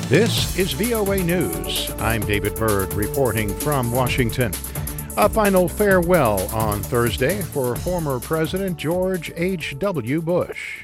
This is VOA News. I'm David Byrd reporting from Washington. A final farewell on Thursday for former President George H.W. Bush.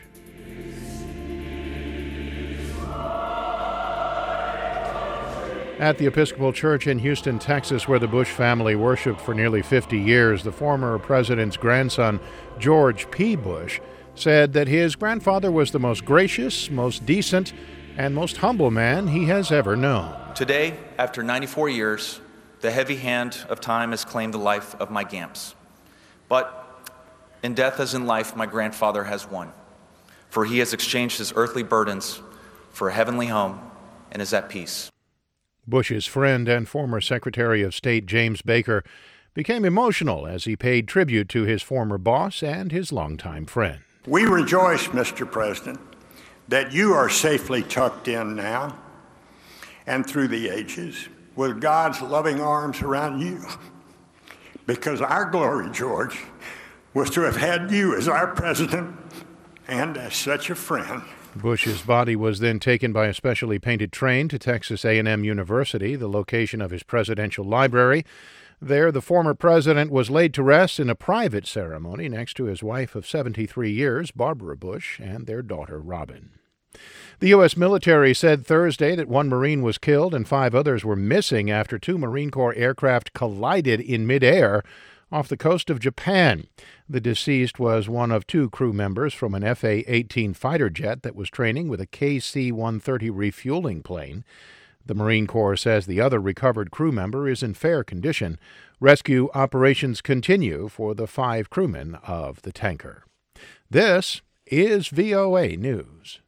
At the Episcopal Church in Houston, Texas, where the Bush family worshiped for nearly 50 years, the former president's grandson, George P. Bush, said that his grandfather was the most gracious, most decent, and most humble man he has ever known. Today, after 94 years, the heavy hand of time has claimed the life of my Gamps. But in death as in life, my grandfather has won, for he has exchanged his earthly burdens for a heavenly home and is at peace. Bush's friend and former Secretary of State James Baker became emotional as he paid tribute to his former boss and his longtime friend. We rejoice, Mr. President, that you are safely tucked in now and through the ages with God's loving arms around you. Because our glory, George, was to have had you as our president and as such a friend. Bush's body was then taken by a specially painted train to Texas A&M University, the location of his presidential library. There, the former president was laid to rest in a private ceremony next to his wife of 73 years, Barbara Bush, and their daughter, Robin. The U.S. military said Thursday that one Marine was killed and 5 others were missing after 2 Marine Corps aircraft collided in midair off the coast of Japan. The deceased was one of 2 crew members from an FA-18 fighter jet that was training with a KC-130 refueling plane. The Marine Corps says the other recovered crew member is in fair condition. Rescue operations continue for the 5 crewmen of the tanker. This is VOA News.